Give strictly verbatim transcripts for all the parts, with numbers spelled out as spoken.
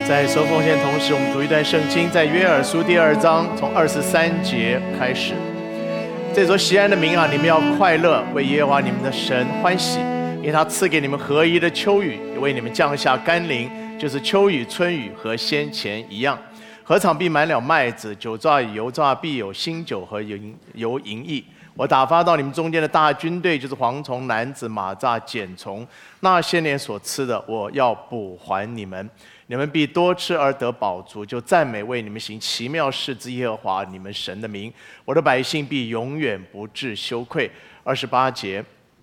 在收奉献同时，我们读一段圣经，在约珥书第二章从二十三节开始。这所西安的民啊，你们要快乐，为耶和华你们的神欢喜，因为他赐给你们合一的秋雨，也为你们降下甘霖，就是秋雨、春雨和先前一样。禾场必满了麦子，酒榨与油榨必有新酒和油盈溢。我打发到你们中间的大军队，就是蝗虫、男子、马蚱、茧虫，那些年所吃的，我要补还你们。你们必多吃而得饱足，就赞美为你们行奇妙事之耶和华你们神的名。我的百姓必永远不致羞愧。二十八节，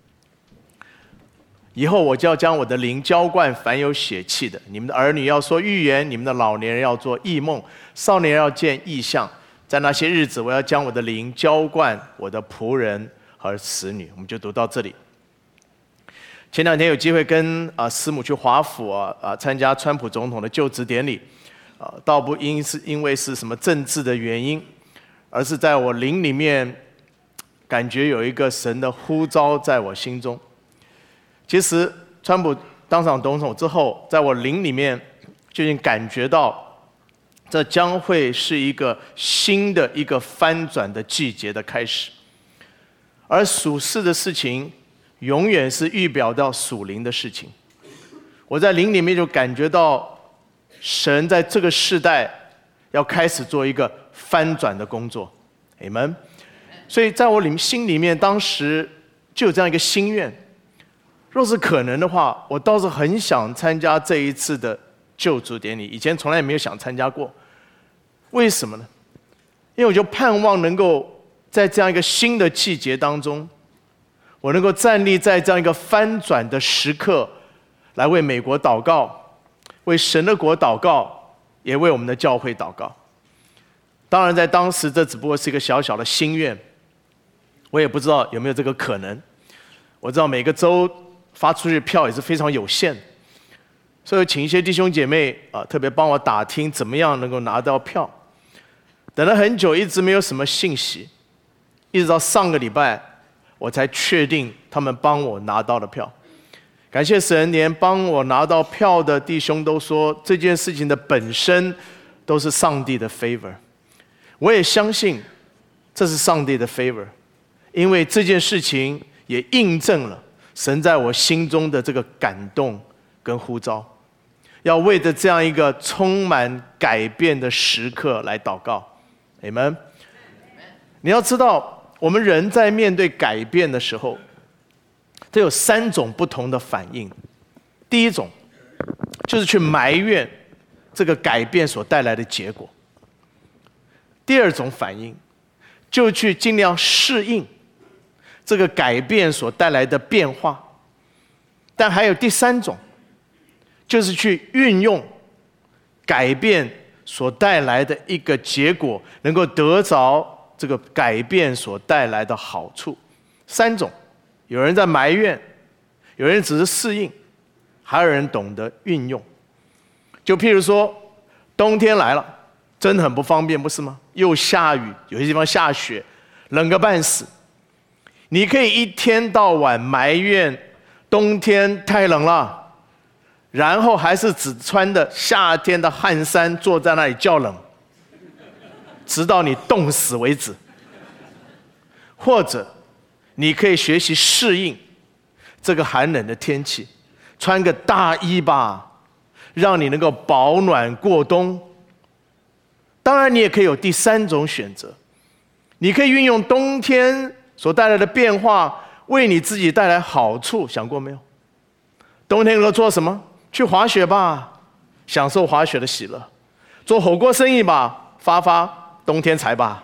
以后我就要将我的灵浇灌凡有血气的，你们的儿女要说预言，你们的老年人要做异梦，少年人要见异象。在那些日子，我要将我的灵浇灌我的仆人和使女。我们就读到这里。前两天有机会跟啊师母去华府啊啊参加川普总统的就职典礼，啊倒不因是因为是什么政治的原因，而是在我灵里面感觉有一个神的呼召在我心中。其实川普当上总统之后，在我灵里面就已经感觉到，这将会是一个新的一个翻转的季节的开始，而属世的事情永远是预表到属灵的事情。我在灵里面就感觉到，神在这个世代要开始做一个翻转的工作 ，Amen。所以在我里心里面，当时就有这样一个心愿，若是可能的话，我倒是很想参加这一次的救主典礼，以前从来也没有想参加过。为什么呢？因为我就盼望能够在这样一个新的季节当中，我能够站立在这样一个翻转的时刻，来为美国祷告，为神的国祷告，也为我们的教会祷告。当然在当时这只不过是一个小小的心愿，我也不知道有没有这个可能。我知道每个州发出去的票也是非常有限，所以请一些弟兄姐妹啊，特别帮我打听怎么样能够拿到票。等了很久，一直没有什么信息，一直到上个礼拜，我才确定他们帮我拿到了票。感谢神，连帮我拿到票的弟兄都说，这件事情的本身都是上帝的 favor。我也相信这是上帝的 favor， 因为这件事情也印证了神在我心中的这个感动跟呼召，要为着这样一个充满改变的时刻来祷告。Amen。你要知道，我们人在面对改变的时候，它有三种不同的反应。第一种就是去埋怨这个改变所带来的结果。第二种反应就去尽量适应这个改变所带来的变化。但还有第三种，就是去运用改变所带来的一个结果，能够得着这个改变所带来的好处。三种，有人在埋怨，有人只是适应，还有人懂得运用。就譬如说，冬天来了，真的很不方便，不是吗？又下雨，有些地方下雪，冷个半死。你可以一天到晚埋怨冬天太冷了，然后还是只穿的夏天的汗衫坐在那里叫冷，直到你冻死为止。或者你可以学习适应这个寒冷的天气，穿个大衣吧，让你能够保暖过冬。当然你也可以有第三种选择，你可以运用冬天所带来的变化为你自己带来好处。想过没有？冬天能够做什么？去滑雪吧，享受滑雪的喜乐；做火锅生意吧，发发冬天财吧。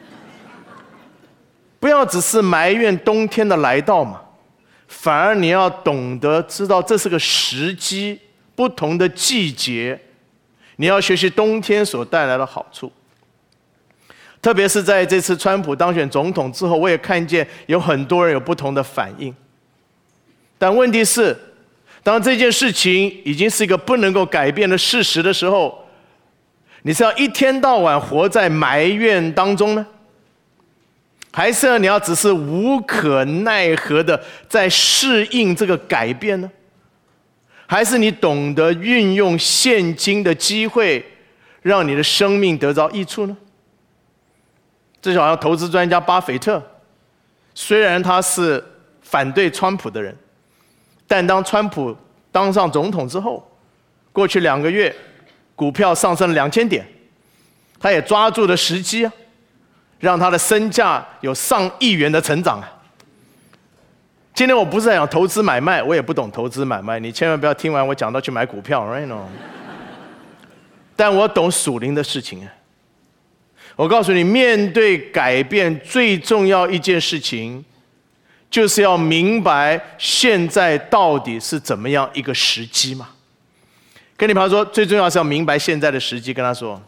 不要只是埋怨冬天的来到嘛，反而你要懂得知道这是个时机，不同的季节，你要学习冬天所带来的好处。特别是在这次川普当选总统之后，我也看见有很多人有不同的反应。但问题是，当这件事情已经是一个不能够改变的事实的时候，你是要一天到晚活在埋怨当中呢，还是你要只是无可奈何的在适应这个改变呢？ 还是你懂得运用现今的机会，让你的生命得到益处呢？这就好像投资专家巴菲特，虽然他是反对川普的人，但当川普当上总统之后，过去两个月股票上升了两千点，他也抓住了时机啊，让他的身价有上亿元的成长啊。今天我不是在讲投资买卖，我也不懂投资买卖，你千万不要听完我讲到去买股票 ，right no？ 但我懂属灵的事情啊。我告诉你，面对改变最重要一件事情，就是要明白现在到底是怎么样一个时机嘛。跟你朋友说，最重要是要明白现在的时机，跟他说，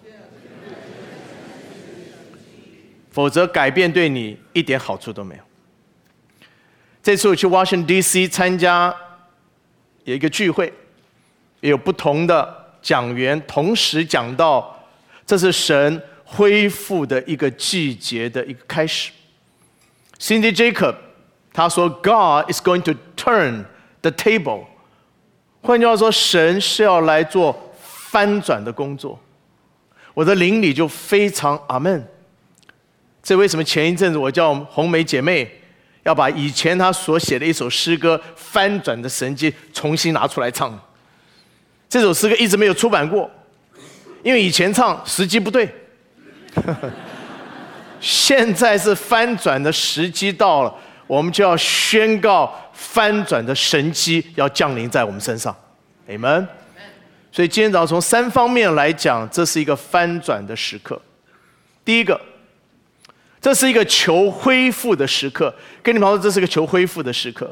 否则改变对你一点好处都没有。这次我去 Washington D C 参加有一个聚会，也有不同的讲员同时讲到，这是神恢复的一个季节的一个开始。Cindy Jacob 他说 God is going to turn the table， 换句话说，神是要来做翻转的工作。我的灵里就非常阿们。这为什么前一阵子我叫红梅姐妹要把以前她所写的一首诗歌《翻转的神迹》重新拿出来唱？这首诗歌一直没有出版过，因为以前唱时机不对。现在是翻转的时机到了，我们就要宣告翻转的神迹要降临在我们身上 Amen。 所以今天早上从三方面来讲，这是一个翻转的时刻。第一个，这是一个求恢复的时刻，跟你们说这是个求恢复的时刻。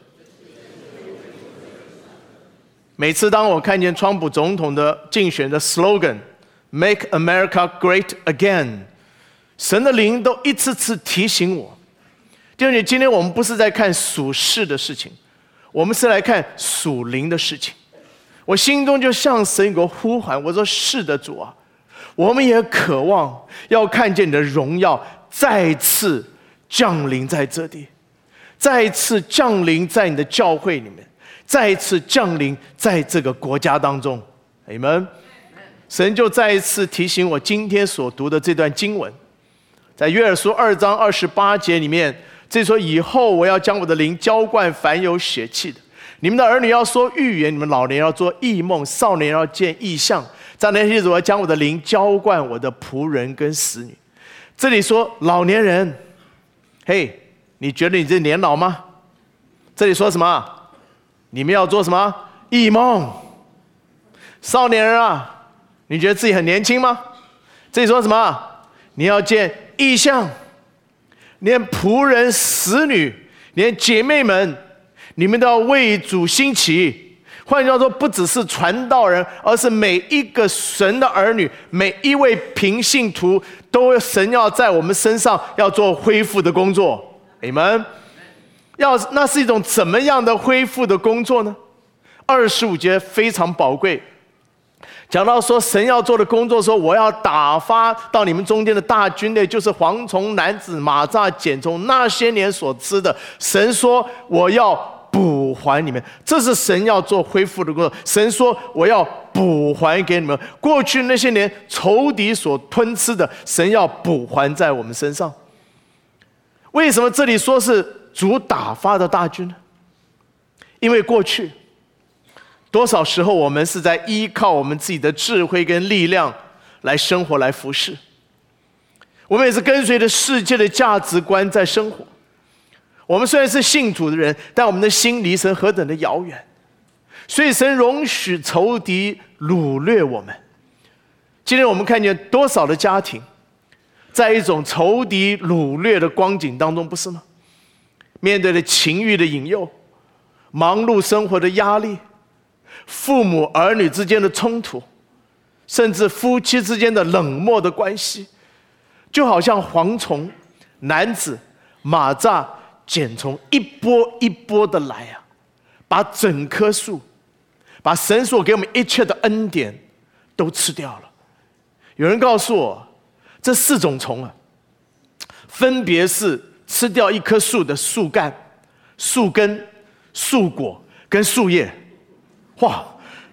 每次当我看见川普总统的竞选的 slogan Make America Great Again， 神的灵都一次次提醒我，弟兄姐妹，今天我们不是在看属世的事情，我们是来看属灵的事情。我心中就向神有个呼喊，我说是的主啊，我们也渴望要看见你的荣耀再次降临在这里，再次降临在你的教会里面，再次降临在这个国家当中。Amen。神就再一次提醒我今天所读的这段经文，在约珥书二章二十八节里面，这说以后我要将我的灵浇灌凡有血气的，你们的儿女要说预言，你们老年要做异梦，少年要见异象。在那些日子，我要将我的灵浇灌我的仆人跟使女。这里说老年人，嘿，你觉得你这年老吗？这里说什么？你们要做什么？异梦。少年人啊，你觉得自己很年轻吗？这里说什么？你要见异象。连仆人、使女，连姐妹们，你们都要为主兴起。换句话说，不只是传道人，而是每一个神的儿女，每一位平信徒，都神要在我们身上要做恢复的工作。Amen。要那是一种怎么样的恢复的工作呢？二十五节非常宝贵。讲到说神要做的工作说，我要打发到你们中间的大军队，就是蝗虫、男子、马蚱、茧虫，那些年所吃的。神说我要补还你们，这是神要做恢复的工作。神说我要补还给你们，过去那些年仇敌所吞吃的，神要补还在我们身上。为什么这里说是主打发的大军呢？因为过去多少时候我们是在依靠我们自己的智慧跟力量来生活来服侍，我们也是跟随着世界的价值观在生活。我们虽然是信主的人，但我们的心离神何等的遥远，所以神容许仇敌掳掠我们。今天我们看见多少的家庭在一种仇敌掳掠的光景当中，不是吗？面对着情欲的引诱，忙碌生活的压力，父母儿女之间的冲突，甚至夫妻之间的冷漠的关系，就好像蝗虫、男子、马蚱、茧虫一波一波的来啊，把整棵树，把神所给我们一切的恩典都吃掉了。有人告诉我，这四种虫啊，分别是吃掉一棵树的树干、树根、树果跟树叶。哇，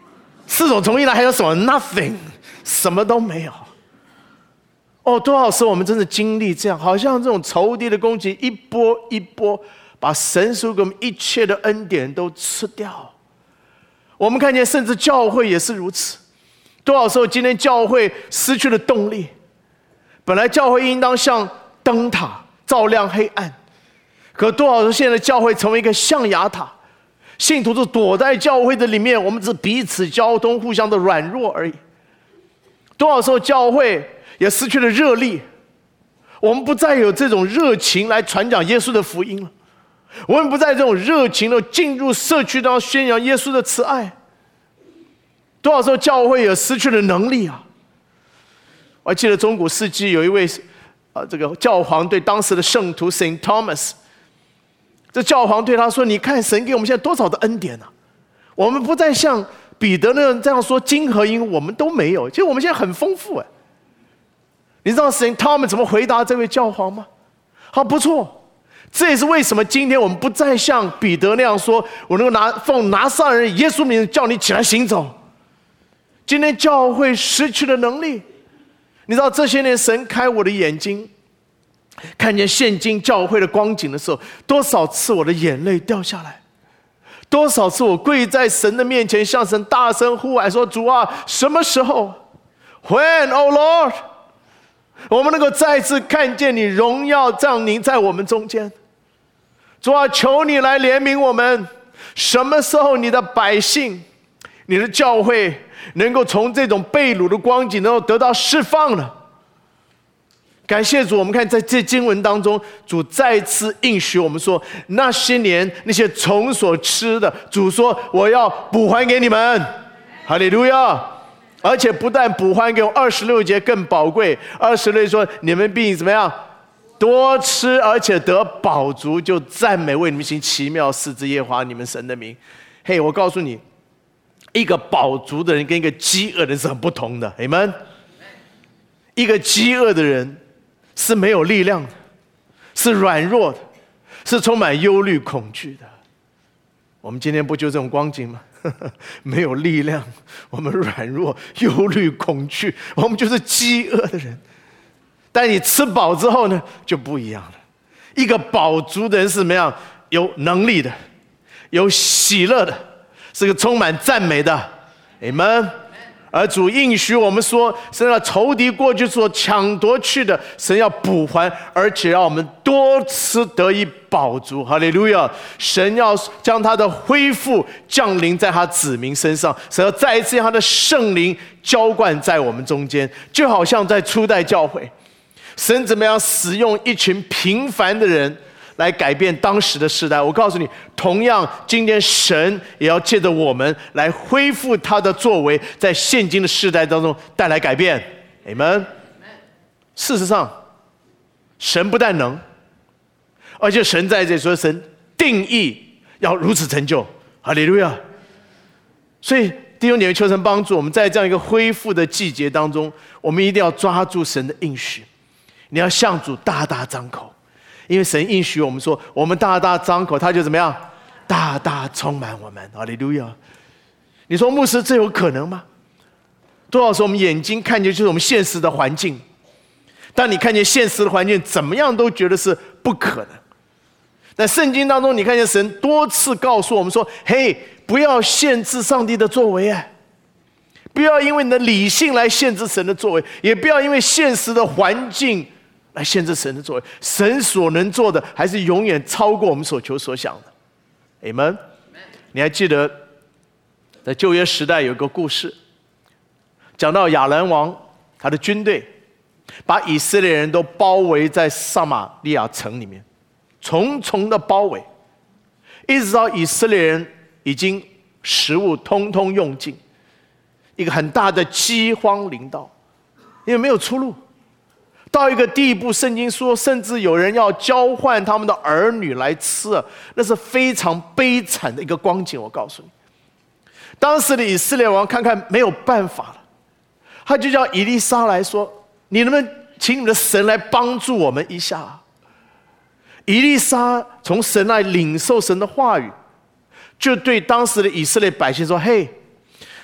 四种从一来还有什么 ？Nothing， 什么都没有。哦，多少时候我们真的经历这样，好像这种仇敌的攻击一波一波，把神所给我们一切的恩典都吃掉。我们看见，甚至教会也是如此。多少时候，今天教会失去了动力。本来教会应当像灯塔照亮黑暗，可多少时候现在教会成为一个象牙塔，信徒就躲在教会的里面，我们只彼此交通，互相的软弱而已。多少时候教会也失去了热力，我们不再有这种热情来传讲耶稣的福音了，我们不再这种热情的进入社区当中宣扬耶稣的慈爱。多少时候教会也失去了能力啊！我还记得中古世纪有一位啊，这个教皇对当时的圣徒 Saint Thomas， 这教皇对他说：“你看神给我们现在多少的恩典啊！我们不再像彼得那样这样说金和银我们都没有，其实我们现在很丰富哎。”你知道 Saint Thomas 怎么回答这位教皇吗？好，不错，这也是为什么今天我们不再像彼得那样说：“我能够拿奉拿撒勒人耶稣名叫你起来行走。”今天教会失去了能力。你知道这些年神开我的眼睛，看见现今教会的光景的时候，多少次我的眼泪掉下来，多少次我跪在神的面前，向神大声呼喊说：“主啊，什么时候 ？When, oh Lord， 我们能够再次看见你荣耀降临在我们中间。主啊，求你来怜悯我们。什么时候你的百姓，你的教会能够从这种被掳的光景能够得到释放了？”感谢主，我们看在这经文当中，主再次应许我们说，那些年那些虫所吃的，主说我要补还给你们。哈利路亚！而且不但补还给我，二十六节更宝贵。二十六节说，你们必怎么样？多吃，而且得饱足，就赞美为你们行奇妙事之耶和华你们神的名。嘿，我告诉你，一个饱足的人跟一个饥饿的人是很不同的。阿们。一个饥饿的人是没有力量的，是软弱的，是充满忧虑恐惧的。我们今天不就这种光景吗？没有力量，我们软弱忧虑恐惧，我们就是饥饿的人。但你吃饱之后呢，就不一样了。一个饱足的人是怎么样？有能力的，有喜乐的，是个充满赞美的。阿们。而主应许我们说，神要仇敌过去所抢夺去的，神要补还，而且让我们多吃得以饱足。哈利路亚！神要将他的恢复降临在他子民身上，神要再一次让他的圣灵浇灌在我们中间，就好像在初代教会，神怎么样使用一群平凡的人来改变当时的世代。我告诉你，同样今天神也要借着我们来恢复他的作为，在现今的世代当中带来改变。阿们。事实上，神不但能，而且神在这里说，神定义要如此成就。哈利路亚！所以弟兄姐妹，求神帮助我们，在这样一个恢复的季节当中，我们一定要抓住神的应许。你要向主大大张口，因为神应许我们说，我们大大张口，他就怎么样？大大充满我们。哈利路亚！你说牧师，这有可能吗？多少时候我们眼睛看见就是我们现实的环境，当你看见现实的环境，怎么样都觉得是不可能。在圣经当中，你看见神多次告诉我们说：“嘿，不要限制上帝的作为啊！不要因为你的理性来限制神的作为，也不要因为现实的环境来限制神的作为。神所能做的，还是永远超过我们所求所想的。”阿们。你还记得在旧约时代有个故事，讲到亚兰王他的军队把以色列人都包围在撒玛利亚城里面，重重的包围，一直到以色列人已经食物通通用尽，一个很大的饥荒临到，因为没有出路，到一个地步，圣经说甚至有人要交换他们的儿女来吃，那是非常悲惨的一个光景。我告诉你，当时的以色列王看看没有办法了，他就叫以利沙来说：“你能不能请你们的神来帮助我们一下？”以利沙从神那里领受神的话语，就对当时的以色列百姓说：“嘿，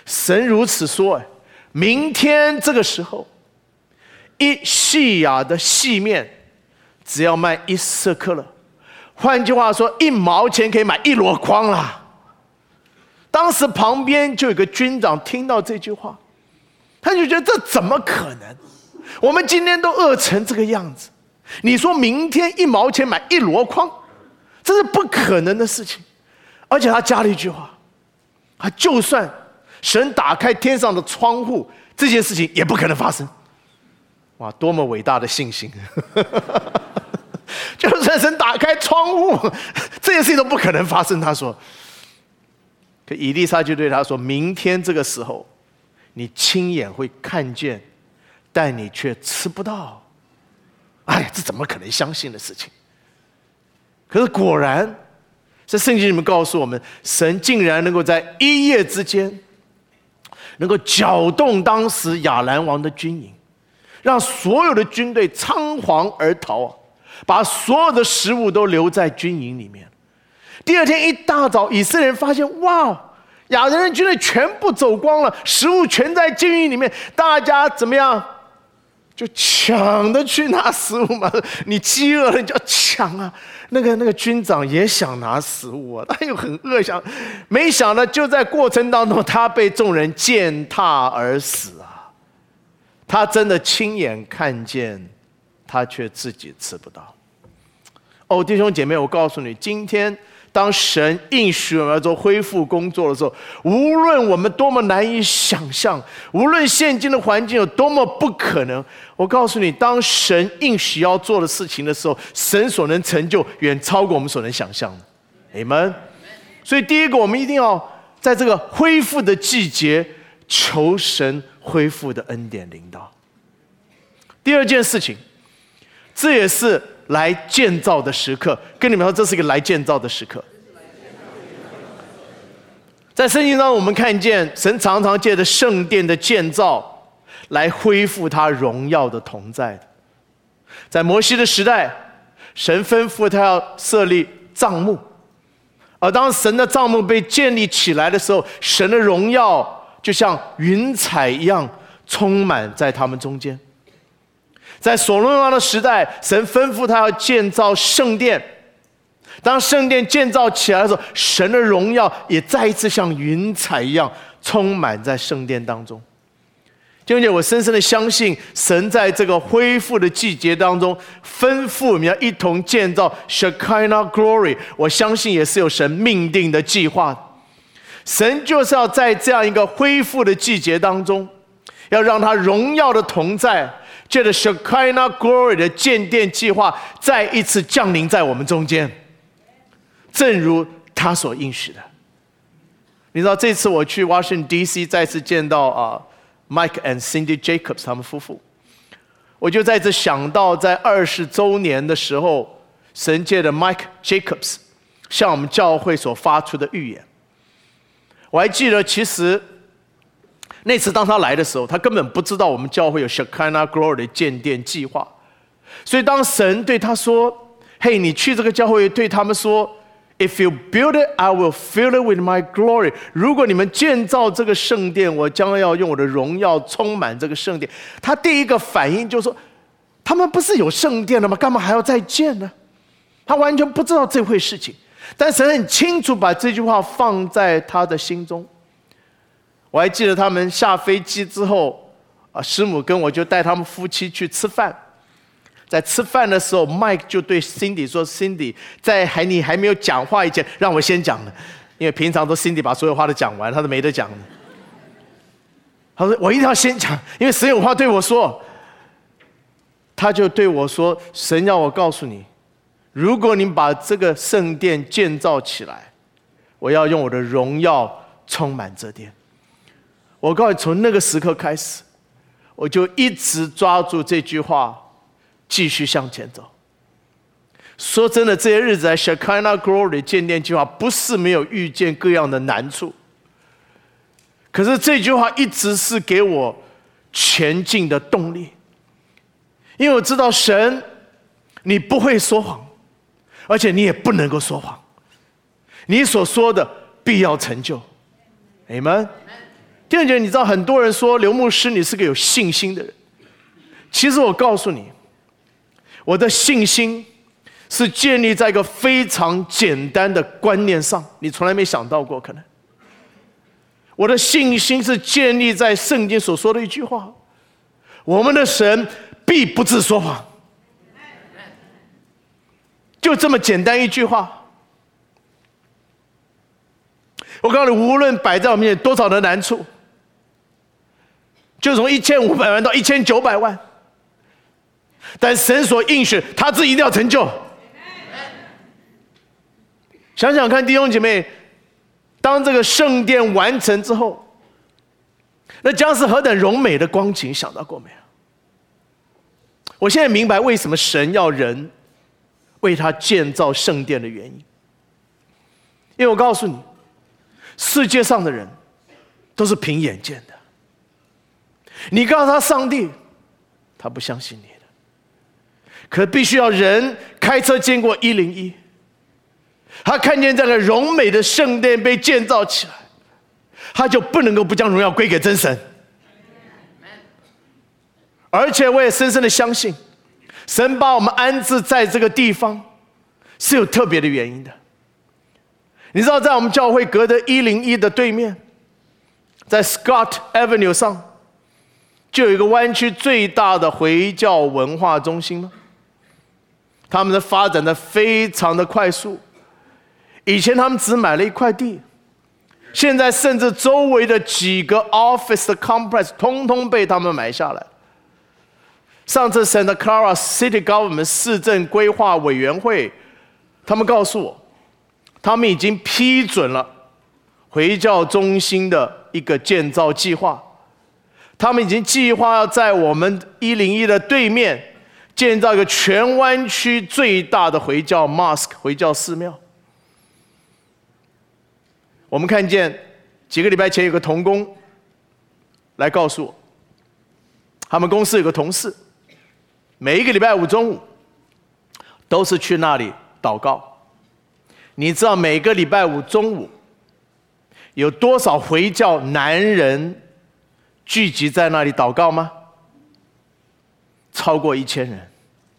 神如此说，明天这个时候，一细亚的细面只要卖一舍克勒，换句话说，一毛钱可以买一箩筐啦。当时旁边就有个军长听到这句话，他就觉得这怎么可能？我们今天都饿成这个样子，你说明天一毛钱买一箩筐，这是不可能的事情。而且他加了一句话，他就算神打开天上的窗户，这件事情也不可能发生。哇，多么伟大的信心！就算神打开窗户，这件事情都不可能发生。他说，可以利沙就对他说，明天这个时候你亲眼会看见，但你却吃不到。哎呀，这怎么可能相信的事情？可是果然在圣经里面告诉我们，神竟然能够在一夜之间能够搅动当时亚兰王的军营，让所有的军队仓皇而逃，把所有的食物都留在军营里面。第二天一大早，以色列人发现，哇，亚兰人军队全部走光了，食物全在军营里面，大家怎么样？就抢着去拿食物嘛，你饥饿了你就要抢啊。那个那个军长也想拿食物啊，他又很饿，想，没想到就在过程当中，他被众人践踏而死啊。他真的亲眼看见，他却自己吃不到。哦，弟兄姐妹，我告诉你，今天当神应许我们要做恢复工作的时候，无论我们多么难以想象，无论现今的环境有多么不可能，我告诉你，当神应许要做的事情的时候，神所能成就远超过我们所能想象的。Amen。所以第一个，我们一定要在这个恢复的季节求神恢复的恩典领导。第二件事情，这也是来建造的时刻，跟你们说，这是一个来建造的时刻。在圣经当中，我们看见神常常借着圣殿的建造来恢复他荣耀的同在。在摩西的时代，神吩咐他要设立帐幕，而当神的帐幕被建立起来的时候，神的荣耀就像云彩一样充满在他们中间。在所罗门王的时代，神吩咐他要建造圣殿，当圣殿建造起来的时候，神的荣耀也再一次像云彩一样充满在圣殿当中。弟兄姐妹，我深深的相信，神在这个恢复的季节当中吩咐我们要一同建造 Shekinah Glory， 我相信也是有神命定的计划。神就是要在这样一个恢复的季节当中，要让他荣耀的同在，借着 Shekinah Glory 的建殿计划再一次降临在我们中间，正如他所应许的。你知道这次我去 Washington D C 再次见到啊 Mike and Cindy Jacobs 他们夫妇，我就再次想到在二十周年的时候，神借着 Mike Jacobs 向我们教会所发出的预言。我还记得，其实那次当他来的时候，他根本不知道我们教会有 Shekinah Glory 的建殿计划。所以当神对他说，嘿，你去这个教会对他们说， If you build it, I will fill it with my glory。 如果你们建造这个圣殿，我将要用我的荣耀充满这个圣殿。他第一个反应就是说，他们不是有圣殿了吗？干嘛还要再建呢？他完全不知道这回事情，但神很清楚把这句话放在他的心中。我还记得他们下飞机之后，啊，师母跟我就带他们夫妻去吃饭。在吃饭的时候 ，Mike 就对 Cindy 说 ：“Cindy， 在还你还没有讲话以前，让我先讲了，因为平常都 Cindy 把所有话都讲完，他都没得讲了。”他说：“我一定要先讲，因为神有话对我说。”他就对我说：“神要我告诉你，如果你把这个圣殿建造起来，我要用我的荣耀充满这殿。”我告诉你，从那个时刻开始，我就一直抓住这句话，继续向前走。说真的，这些日子在 Shekinah Glory 建殿计划不是没有遇见各样的难处，可是这句话一直是给我前进的动力，因为我知道神，你不会说谎，而且你也不能够说谎，你所说的必要成就。Amen。 弟兄姐妹，你知道很多人说刘牧师你是个有信心的人，其实我告诉你，我的信心是建立在一个非常简单的观念上，你从来没想到过可能。我的信心是建立在圣经所说的一句话：我们的神必不致说谎。就这么简单一句话。我告诉你，无论摆在我面前多少的难处，就从一千五百万到一千九百万，但神所应许他自己一定要成就。想想看，弟兄姐妹，当这个圣殿完成之后，那将是何等荣美的光景，想到过没有？我现在明白为什么神要人为他建造圣殿的原因。因为我告诉你，世界上的人都是凭眼见的，你告诉他上帝，他不相信你的。可必须要人开车经过一零一，他看见这个荣美的圣殿被建造起来，他就不能够不将荣耀归给真神。而且我也深深的相信，神把我们安置在这个地方是有特别的原因的。你知道，在我们教会隔着一零一的对面，在 Scott Avenue 上，就有一个湾区最大的回教文化中心吗？他们的发展的非常的快速。以前他们只买了一块地，现在甚至周围的几个 office 的 complex 通通被他们买下来。上次 Santa Clara City Government 市政规划委员会，他们告诉我，他们已经批准了回教中心的一个建造计划。他们已经计划要在我们一零一的对面建造一个全湾区最大的回教 mosque 回教寺庙。我们看见几个礼拜前有个同工来告诉我，他们公司有个同事，每一个礼拜五中午都是去那里祷告。你知道每个礼拜五中午有多少回教男人聚集在那里祷告吗？超过一千人。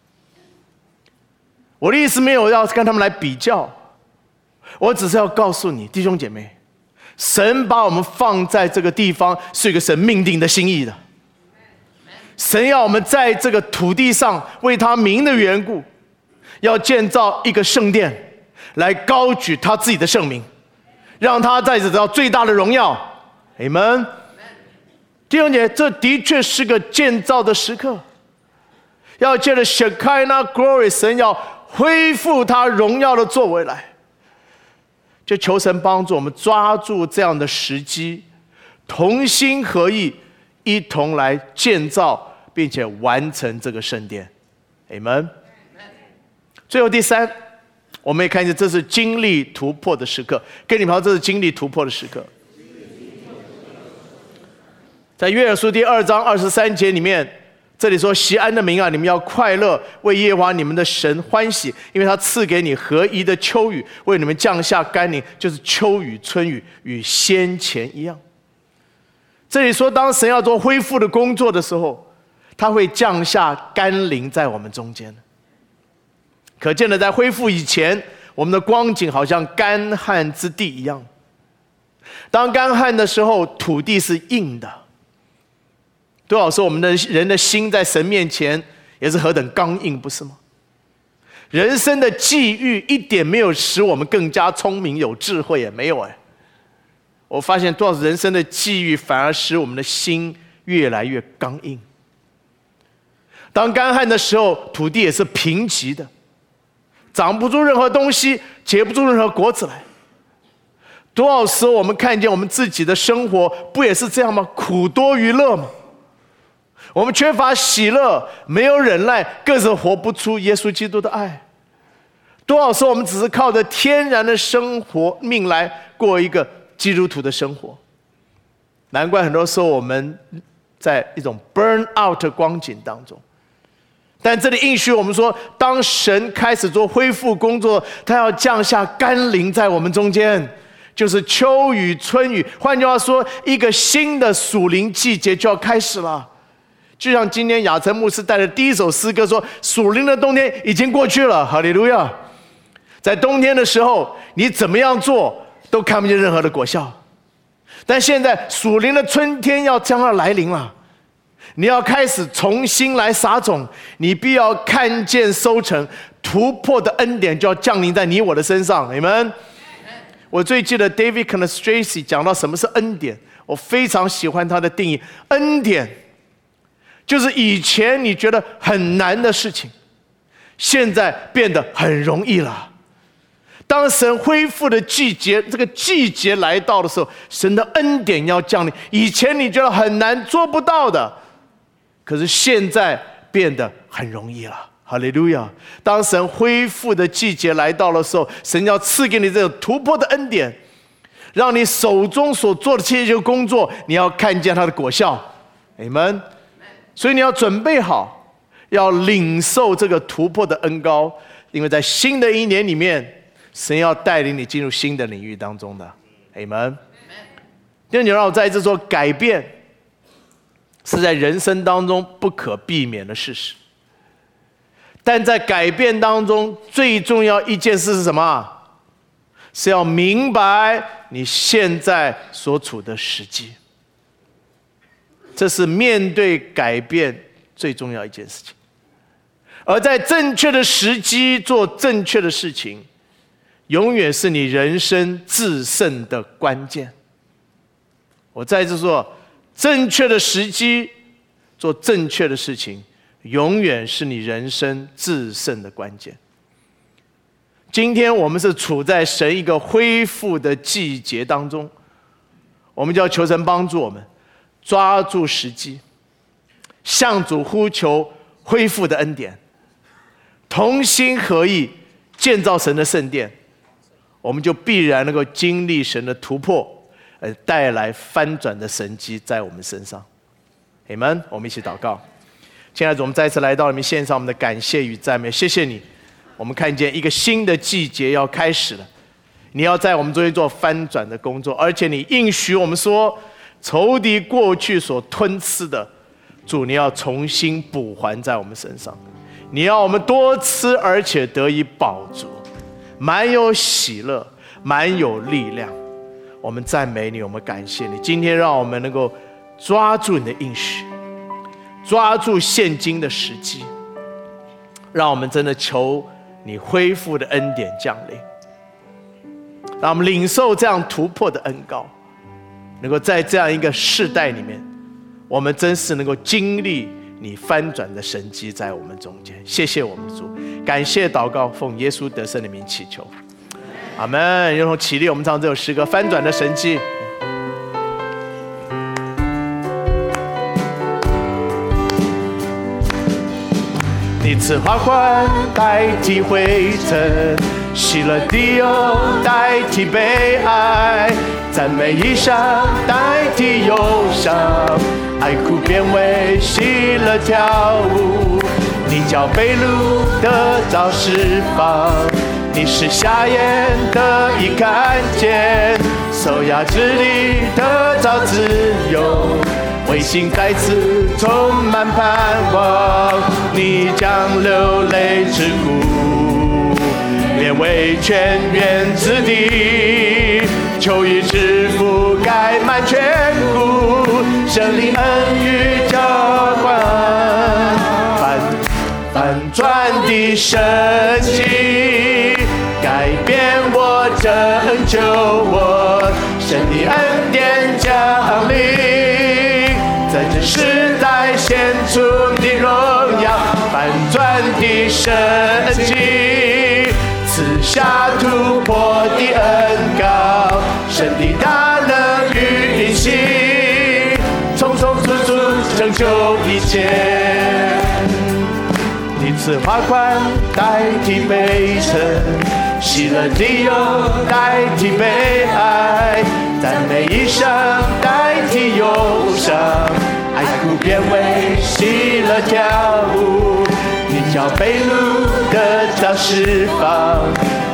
我的意思没有要跟他们来比较，我只是要告诉你，弟兄姐妹，神把我们放在这个地方是一个神命定的心意的。神要我们在这个土地上为他名的缘故，要建造一个圣殿，来高举他自己的圣名，让他在此得到最大的荣耀。阿们。弟兄姐妹，这的确是个建造的时刻，要借着 Shekinah Glory， 神要恢复他荣耀的作为来。就求神帮助我们抓住这样的时机，同心合意，一同来建造并且完成这个圣殿。阿们。最后第三，我们也看见这是经历突破的时刻。跟你们说，这是经历突破的时刻。在约珥书第二章二十三节里面，这里说：锡安的民啊，你们要快乐，为耶和华你们的神欢喜，因为他赐给你合宜的秋雨，为你们降下甘霖，就是秋雨春雨，与先前一样。这里说，当神要做恢复的工作的时候，他会降下甘霖在我们中间。可见的，在恢复以前，我们的光景好像干旱之地一样。当干旱的时候，土地是硬的。多少时候我们的人的心在神面前也是何等刚硬，不是吗？人生的际遇一点没有使我们更加聪明有智慧，也没有哎。我发现多少人生的际遇反而使我们的心越来越刚硬。当干旱的时候，土地也是贫瘠的，长不出任何东西，结不出任何果子来。多少时候我们看见我们自己的生活不也是这样吗？苦多于乐吗？我们缺乏喜乐，没有忍耐，更是活不出耶稣基督的爱。多少时候我们只是靠着天然的生活命来过一个基督徒的生活。难怪很多时候我们在一种 burn out 的光景当中。但这里应许我们说，当神开始做恢复工作，他要降下甘霖在我们中间， 就是秋雨春雨。换句话说，一个新的属灵季节就要开始了。就像今天雅晨牧师带的第一首诗歌说，属灵的冬天已经过去了，哈利路亚。在冬天的时候，你怎么样做都看不见任何的果效，但现在属灵的春天要将要来临了，你要开始重新来撒种，你必要看见收成，突破的恩典就要降临在你我的身上。你们，我最记得 David Canastraci 讲到什么是恩典，我非常喜欢他的定义。恩典就是以前你觉得很难的事情，现在变得很容易了。当神恢复的季节，这个季节来到的时候，神的恩典要降临。以前你觉得很难做不到的，可是现在变得很容易了。哈利路亚！当神恢复的季节来到的时候，神要赐给你这个突破的恩典，让你手中所做的这些工作，你要看见它的果效。阿们。所以你要准备好，要领受这个突破的恩膏，因为在新的一年里面，神要带领你进入新的领域当中的。阿们。弟兄姐妹，让我再一次说，改变是在人生当中不可避免的事实。但在改变当中，最重要一件事是什么？是要明白你现在所处的时机。这是面对改变最重要一件事情。而在正确的时机做正确的事情，永远是你人生制胜的关键。我再次说，正确的时机做正确的事情，永远是你人生制胜的关键。今天我们是处在神一个恢复的季节当中，我们就要求神帮助我们抓住时机，向主呼求恢复的恩典，同心合意建造神的圣殿，我们就必然能够经历神的突破，而带来翻转的神迹在我们身上。阿们。我们一起祷告。亲爱的主，我们再次来到你们献上我们的感谢与赞美，谢谢你，我们看见一个新的季节要开始了，你要在我们中间做翻转的工作，而且你应许我们说，仇敌过去所吞吃的，主你要重新补还在我们身上，你要我们多吃而且得以饱足，满有喜乐，满有力量。我们赞美你，我们感谢你，今天让我们能够抓住你的应许，抓住现今的时机，让我们真的求你恢复的恩典降临，让我们领受这样突破的恩膏，能够在这样一个世代里面，我们真是能够经历你翻转的神迹在我们中间。谢谢我们的主，感谢祷告，奉耶稣得胜的名祈求，阿们。用起立，我们唱这首诗歌《翻转的神迹》。你赐花冠代替灰尘，喜乐的忧代替悲哀，赞美衣裳代替忧伤，爱哭变为喜乐跳舞。你叫被掳得到释放，你使瞎眼得以看见，受压之力得到自由，卫星再次充满盼望。你将流泪之谷变为泉源之地，秋雨之覆盖满全谷，圣灵恩雨浇灌，翻翻转的神迹，改变我，拯救我，神的恩典降临，在这时代显出你荣耀，翻转的神迹，赐下突破的恩膏，神的大能与运行，充充足足拯救一切。你赐花冠代替悲沉，喜乐的忧代替悲哀，赞美衣裳代替忧伤，爱哭变为喜乐跳舞。你叫被掳得到释放，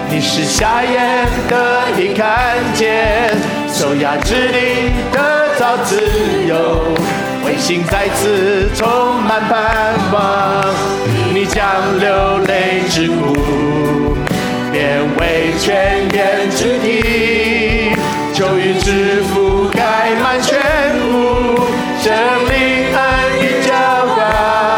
你使瞎眼得以看见，受压之灵得着自由，微心再次充满盼望。你将流泪之苦变为泉源之地，秋雨之覆盖满全部，生灵恩雨浇灌，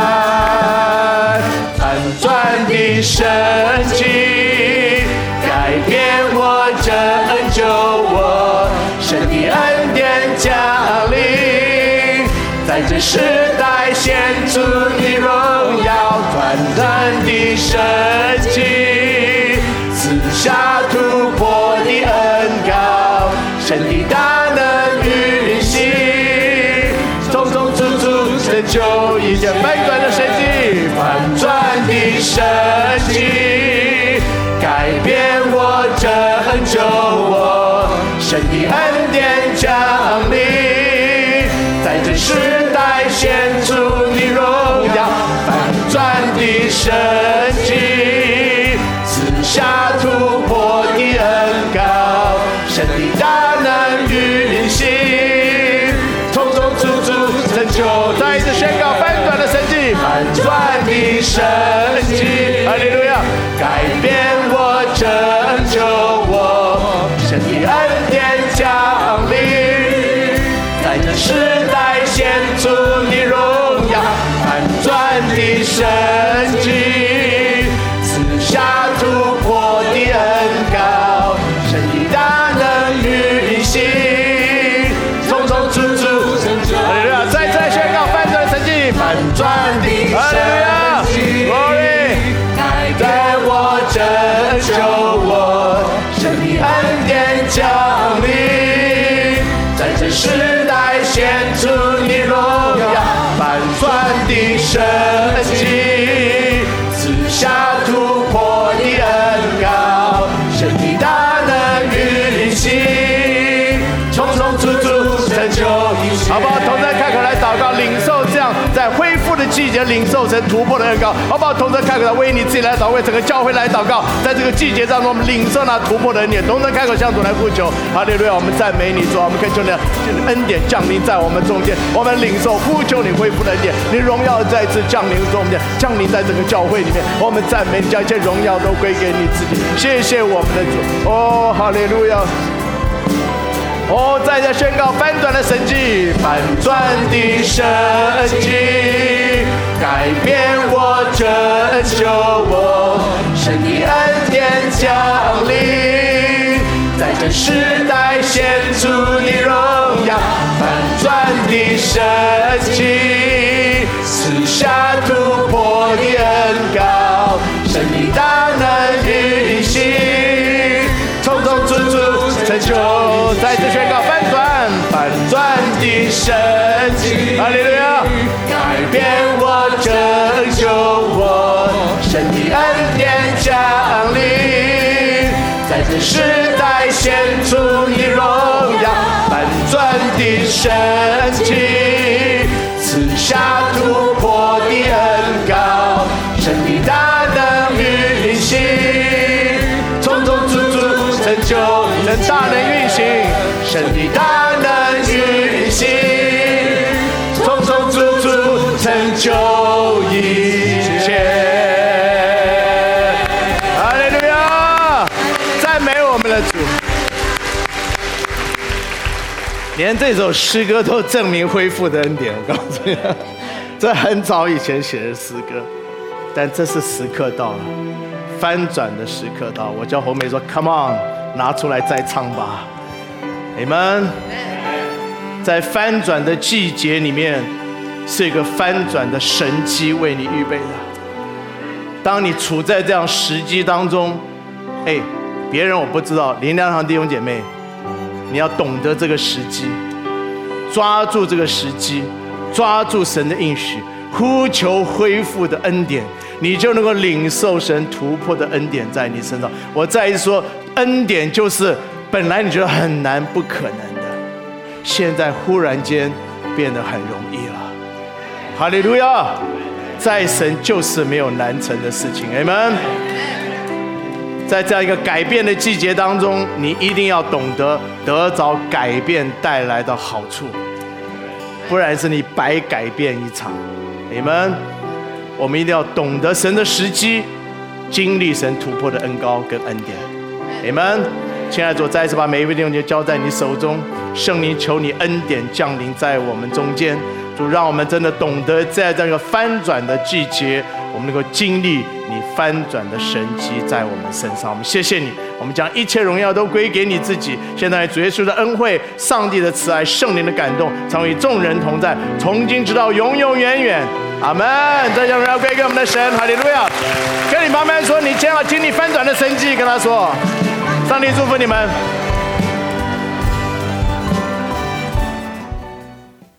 反转的神迹改变我，这恩救我，神的恩典降临，在这时代显出你荣耀，转转的神迹赐下突破的恩膏，神的大能运行，种种处处成就一件反转的神迹，反转的神迹改变我，这恩救我，神的恩典降临，在这时代显出你荣耀，反转的神迹赐下突破的恩膏，神的大能运行，从中处处成就，再一次宣告反转的神迹，反转的神迹，哈利路亚，改变我，拯救我，神的恩典降临，在这时代显出你荣耀，反转的神迹赐下突破的恩膏，神的大能运行，从中处处成就，哈利路亚，再再宣告反转的神迹，反转的神迹 Glory， 改变我，拯救我，神的恩典降临，在这时代显出你荣耀，反转的神迹赐下突破的恩膏，神的大能运行，从中处处成就一切，好不好？同在开口来祷告，领受这样在恢复的季节领受神突破的恩膏，好不好？同在开口来为你自己来祷告，为整个教会来祷告，在这个季节当中，我们领受那突破的恩典，同在开口向主来呼求，哈利路亚！我们赞美你，主，我们恳求你的恩典降临在我们中间，我们领受呼求你恢复的恩典，你荣耀再次降临中间，降临在整个教会里面，我们赞美你，将一切荣耀都归给你自己，谢谢我们的主，哦，哈利路亚！哦，再次宣告翻转的神迹，翻转的神迹，改变我，拯救我，神的恩典降临，在这时代显出你荣耀，翻转的神迹，赐下突破的恩膏，神的大能运行，从中处处成就，再次宣告翻转，翻转的神迹，哈利路亚，改变我，拯救我，神的恩典降临，在这时代显出你荣耀，翻转的神迹，赐下突破的恩膏，神的大能运行，从中处处成就，神大能运行，神的大能运行，从中处处成就一切。哈利路亚，赞美我们的主。连这首诗歌都证明恢复的恩典，我告诉你，这很早以前写的诗歌，但这是时刻到了，翻转的时刻到了。我叫红梅说 ，Come on， 拿出来再唱吧。Amen。在翻转的季节里面，是一个翻转的神机为你预备的。当你处在这样时机当中，哎，别人我不知道，林良堂弟兄姐妹，你要懂得这个时机，抓住这个时机，抓住神的应许，呼求恢复的恩典，你就能够领受神突破的恩典在你身上。我再一次说，恩典就是本来你觉得很难不可能的，现在忽然间变得很容易了。哈利路亚，在神就是没有难成的事情。 Amen。 在这样一个改变的季节当中，你一定要懂得得着改变带来的好处，不然是你白改变一场。你们，我们一定要懂得神的时机，经历神突破的恩膏跟恩典。你们，亲爱的主，再一次把每一位弟兄姐妹交在你手中，圣灵求你恩典降临在我们中间。主，让我们真的懂得在这个翻转的季节，我们能够经历你翻转的神迹在我们身上。我们谢谢你，我们将一切荣耀都归给你自己。现在主耶稣的恩惠、上帝的慈爱、圣灵的感动，常与众人同在，从今直到永永远远。阿门！再将荣耀归给我们的神，哈利路亚！跟你旁边说，你将要经历翻转的神迹，跟他说，上帝祝福你们。